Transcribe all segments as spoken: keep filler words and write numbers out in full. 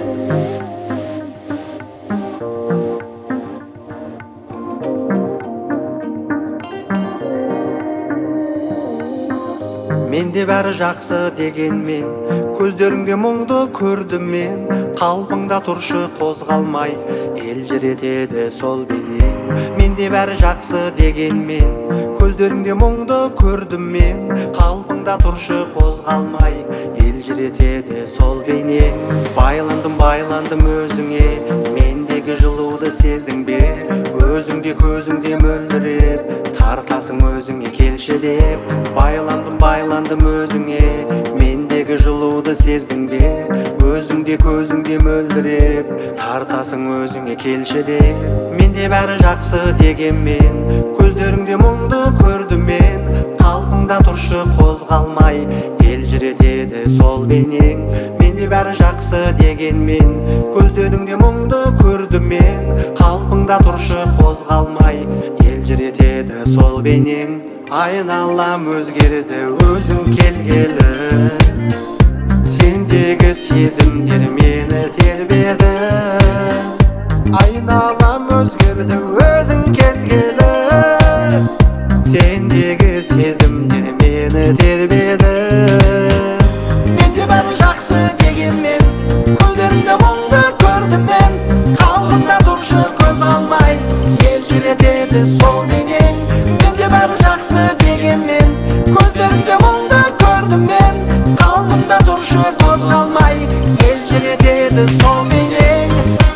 Менде бәрі жақсы дегенмен, көздеріңде мұңды көрдім мен. Қалпыңда тұршы қозғалмай, елжіретеді сол бейнең. Менде бәрі жақсы дегенмен, көздеріңде мұңды көрдім мен. Қалпыңда тұршы қозғалмай, елжіретеді сол бейнең. Байландым, байландым өзіңе, мендегі жылуды сездің бе? Өзіңде көзіңде мөлдіреп, тартасың өзіңе келші деп. Байландым, байландым өзіңе, мендегі жылуды сездің бе? Өзіңде көзіңде мөлдіреп, тартасың өзіңе келші деп. Менде бәрі жақсы дегенмен, көздеріңде мұңды көрдім мен. Қалпыңда тұршы қозғалмай, елжіретеді сол бейнең. Менде бәрі жақсы дегенмен, көздеріңде мұңды көрдім мен. Қалпыңда тұршы қозғалмай, елжіретеді сол бейнең. Айналам өзгерді өзің келгелі, сендегі сезімдер мені тербеді. Айналам өзгерді өзің келгелі, сендегі сезімдер мені тербеді. Менде бәрі жақсы дегенмен, көздеріңде мұңды көрдім мен. Қалпыңда тұршы қозғалмай, елжіретеді сол бейнең. Менде бәрі жақсы дегенмен, көздеріңде мұңды көрдім мен. Қалпыңда тұршы қозғалмай, елжіретеді сол бейнең.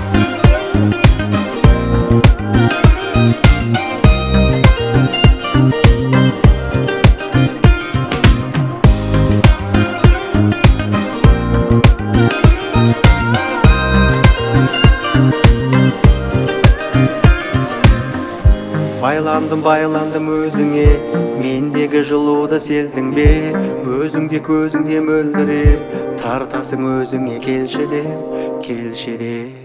Байландым, байландым өзіңе, мендегі жылуды сездің бе? Өзіңде көзіңде мөлдіреп, тартасың өзіңе келші де, келші де.